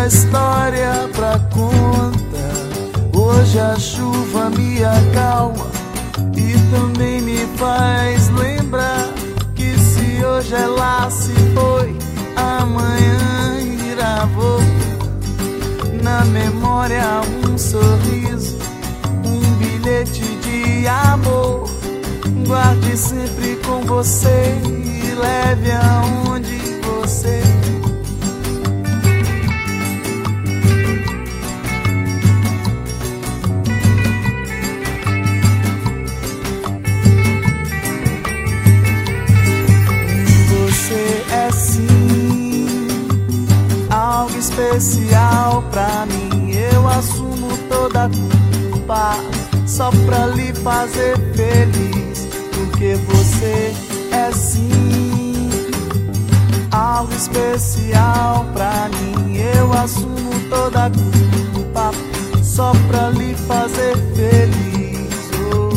história pra conta. Hoje a chuva me acalma e também me faz lembrar que se hoje ela se foi, amanhã irá voltar. Na memória um sorriso, um bilhete de amor. Guarde sempre com você e leve aonde você. Você é sim algo especial pra mim. Eu assumo toda a culpa só pra lhe fazer feliz. Porque você é sim algo especial pra mim. Eu assumo toda a culpa só pra lhe fazer feliz. Oh.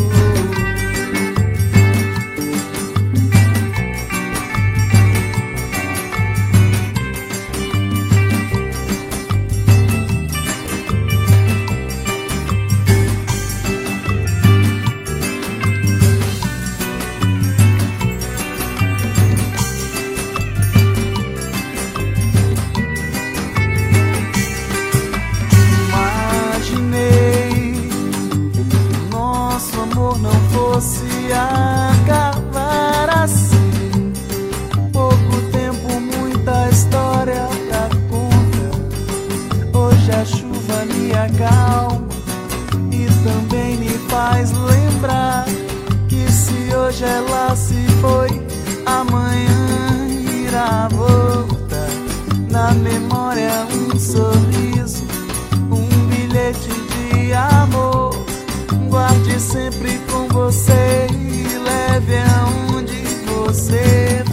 Não fosse acabar assim. Pouco tempo, muita história pra conta. Hoje a chuva me acalma e também me faz lembrar que se hoje ela se foi, amanhã irá voltar. Na memória um sorriso, um bilhete de amor. Guarde sempre com você e leve aonde você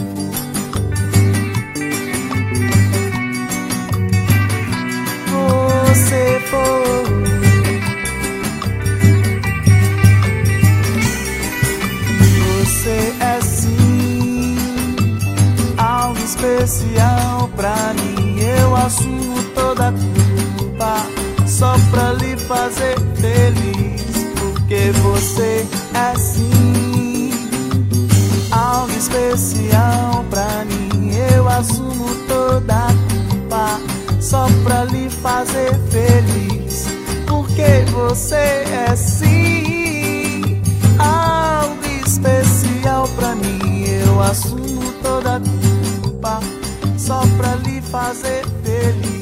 for. Você é sim algo especial pra mim. Eu assumo toda a culpa só pra lhe fazer feliz. Porque você é sim algo especial pra mim. Eu assumo toda a culpa só pra lhe fazer feliz. Porque você é sim algo especial pra mim. Eu assumo toda a culpa só pra lhe fazer feliz.